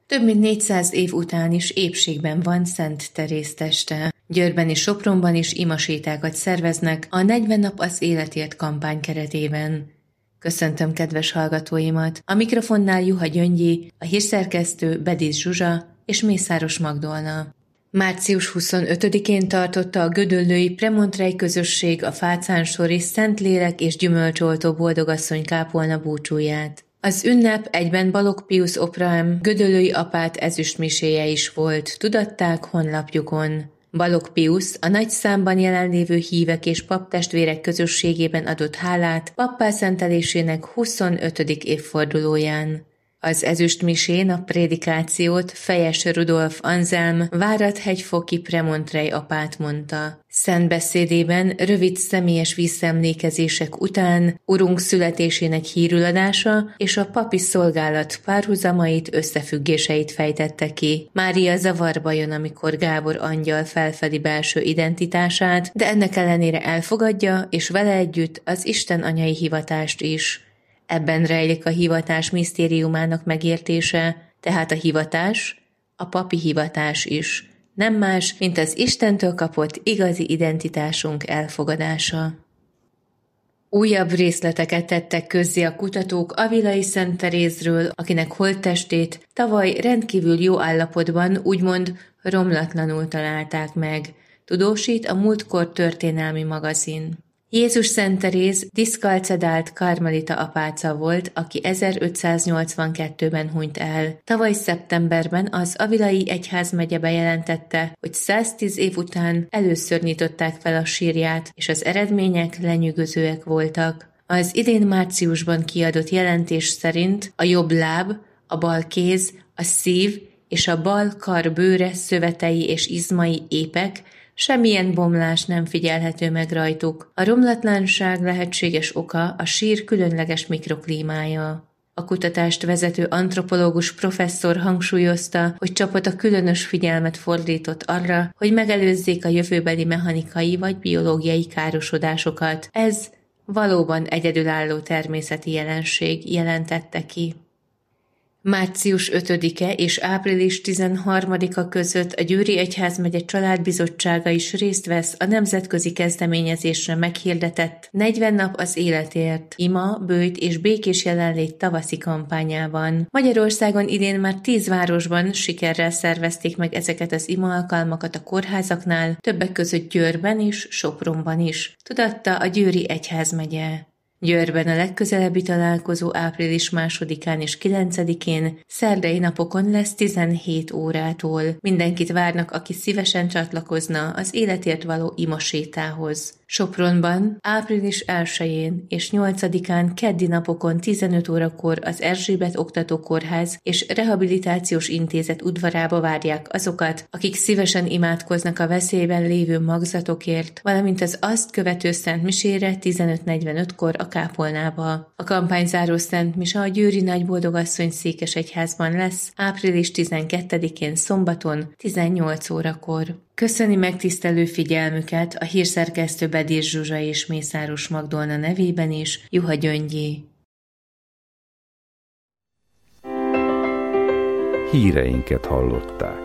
Több mint 400 év után is épségben van Szent Teréz teste. Győrben és Sopronban is imasétákat szerveznek a 40 nap az életért kampány keretében. Köszöntöm kedves hallgatóimat! A mikrofonnál Juha Gyöngyi, a hírszerkesztő Bedis Zsuzsa és Mészáros Magdolna. Március 25-én tartotta a gödöllői Premontrey közösség a Fácánsori Szentlélek és Gyümölcsoltó Boldogasszony kápolna búcsúját. Az ünnep egyben Balogh Piusz Oprahem gödöllői apát ezüstmiséje is volt, tudatták honlapjukon. Balogh Piusz a nagy számban jelenlévő hívek és paptestvérek közösségében adott hálát pappá szentelésének 25. évfordulóján. Az ezüstmisén a prédikációt Fejes Rudolf Anzelm Váradhegyfoki Premontrey apát mondta. Szent beszédében rövid személyes visszaemlékezések után Urunk születésének hírüladása és a papi szolgálat párhuzamait, összefüggéseit fejtette ki. Mária zavarba jön, amikor Gábor angyal felfedi belső identitását, de ennek ellenére elfogadja, és vele együtt az Isten anyai hivatást is. Ebben rejlik a hivatás misztériumának megértése, tehát a hivatás, a papi hivatás is, nem más, mint az Istentől kapott igazi identitásunk elfogadása. Újabb részleteket tettek közzé a kutatók Avilai Szent Terézről, akinek holttestét tavaly rendkívül jó állapotban, úgymond romlatlanul találták meg, tudósít a Múltkor történelmi magazin. Jézus Szent Teréz diszkalcedált karmelita apáca volt, aki 1582-ben hunyt el. Tavaly szeptemberben az Avilai egyházmegye bejelentette, hogy 110 év után először nyitották fel a sírját, és az eredmények lenyűgözőek voltak. Az idén márciusban kiadott jelentés szerint a jobb láb, a bal kéz, a szív és a bal kar bőre, szövetei és izmai épek, semmilyen bomlás nem figyelhető meg rajtuk. A romlatlanság lehetséges oka a sír különleges mikroklímája. A kutatást vezető antropológus professzor hangsúlyozta, hogy csapata különös figyelmet fordított arra, hogy megelőzzék a jövőbeli mechanikai vagy biológiai károsodásokat. Ez valóban egyedülálló természeti jelenség, jelentette ki. Március 5-e és április 13-a között a Győri Egyházmegye Családbizottsága is részt vesz a nemzetközi kezdeményezésre meghirdetett 40 nap az életért, ima, böjt és békés jelenlét tavaszi kampányában. Magyarországon idén már 10 városban sikerrel szervezték meg ezeket az ima alkalmakat a kórházaknál, többek között Győrben és Sopronban is, tudatta a Győri Egyházmegye. Győrben a legközelebbi találkozó április 2-án és 9-én szerdai napokon lesz 17 órától. Mindenkit várnak, aki szívesen csatlakozna az életért való imasétához. Sopronban április 1-én és 8-án keddi napokon 15 órakor az Erzsébet Oktatókórház és Rehabilitációs Intézet udvarába várják azokat, akik szívesen imádkoznak a veszélyben lévő magzatokért, valamint az azt követő Szent Misére 15:45-kor a kápolnába. A kampányzáró Szent Mise a Győri Nagyboldogasszony székesegyházban lesz április 12-én szombaton 18 órakor. Köszöni megtisztelő figyelmüket a hírszerkesztő Bedis Zsuzsa és Mészáros Magdolna nevében is, Juha Gyöngyi. Híreinket hallották.